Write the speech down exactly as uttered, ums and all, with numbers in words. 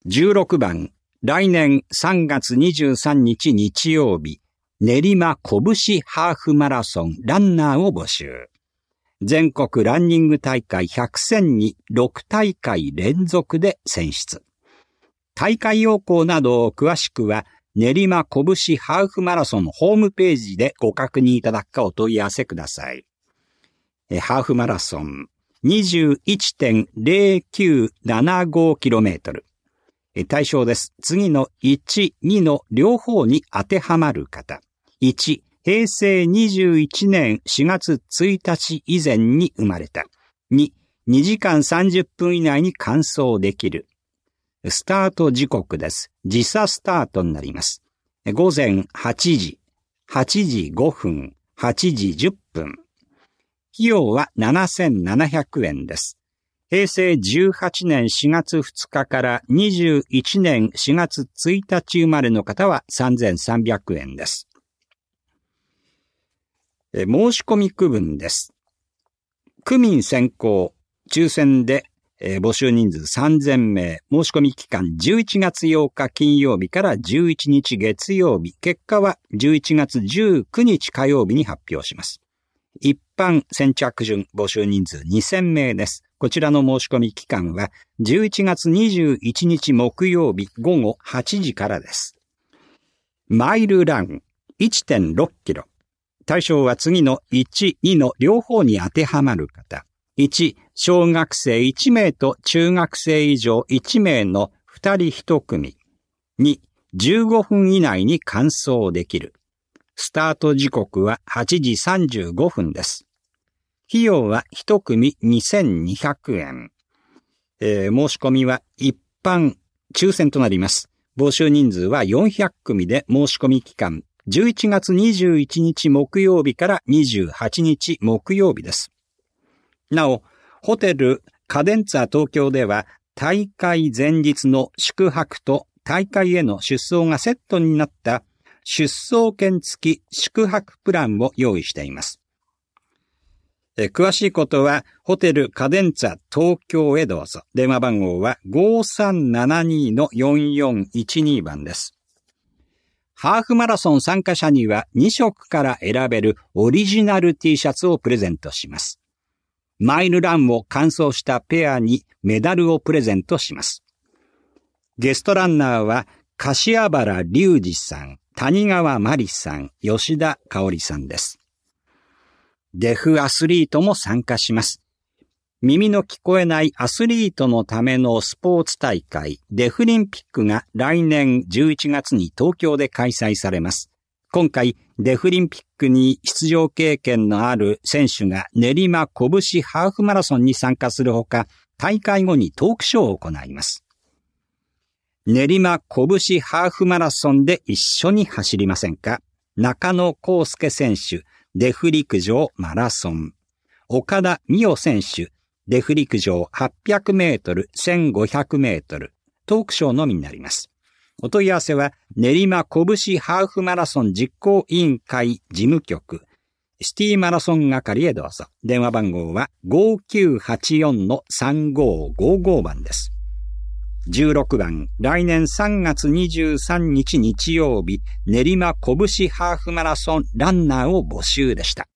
じゅうろくばん、来年さんがつにじゅうさんにち日曜日、練馬拳ハーフマラソンランナーを募集。全国ランニング大会ひゃくせんにろくたいかい連続で選出。大会要項などを詳しくは、練馬拳ハーフマラソンホームページでご確認いただくかお問い合わせください。ハーフマラソン にじゅういってんぜろきゅうななごキロメートル。対象です。次のいち、にの両方に当てはまる方。いち、へいせいにじゅういちねんしがつついたち以前に生まれた。に、にじかんさんじゅっぷん以内に完走できる。スタート時刻です。時差スタートになります。ごぜんはちじ、はちじごふん、はちじじゅっぷん。費用はななせんななひゃくえんです。へいせいじゅうはちねんしがつふつかからにじゅういちねんしがつついたち生まれの方はさんぜんさんびゃくえんです。え申し込み区分です。区民先行、抽選でえ募集人数さんぜんめい、申し込み期間じゅういちがつようか金曜日からじゅういちにち月曜日、結果はじゅういちがつじゅうくにち火曜日に発表します。一般先着順募集人数にせんめいです。こちらの申し込み期間はじゅういちがつにじゅういちにち木曜日ごごはちじからです。マイルラン いってんろっキロ。対象は次のいち、にの両方に当てはまる方。いち、小学生いちめいと中学生以上いちめいのふたりいちくみ。に、じゅうごふん以内に完走できる。スタート時刻ははちじさんじゅうごふんです。費用はいちくみにせんにひゃくえん。えー、申し込みは一般抽選となります。募集人数はよんひゃくくみで申し込み期間じゅういちがつにじゅういちにち木曜日からにじゅうはちにち木曜日です。なお、ホテルカデンツァ東京では大会前日の宿泊と大会への出走がセットになった出走券付き宿泊プランを用意しています。え詳しいことはホテルカデンツァ東京へどうぞ。電話番号は ごさんななに のよんよんいちに 番です。ハーフマラソン参加者にはにしょくから選べるオリジナル T シャツをプレゼントします。マイルランを完走したペアにメダルをプレゼントします。ゲストランナーは柏原隆二さん、谷川真理さん、吉田香織さんです。デフアスリートも参加します。耳の聞こえないアスリートのためのスポーツ大会、デフリンピックが来年じゅういちがつに東京で開催されます。今回、デフリンピックに出場経験のある選手が練馬拳ハーフマラソンに参加するほか、大会後にトークショーを行います。練馬拳ハーフマラソンで一緒に走りませんか？中野康介選手、デフ陸上マラソン。岡田美代選手、デフ陸上はっぴゃくメートル、せんごひゃくメートル。トークショーのみになります。お問い合わせは練馬拳ハーフマラソン実行委員会事務局シティマラソン係へどうぞ。電話番号は ごきゅうはちよん のさんごごご 番です。じゅうろくばん、来年さんがつにじゅうさんにち日曜日練馬拳ハーフマラソンランナーを募集でした。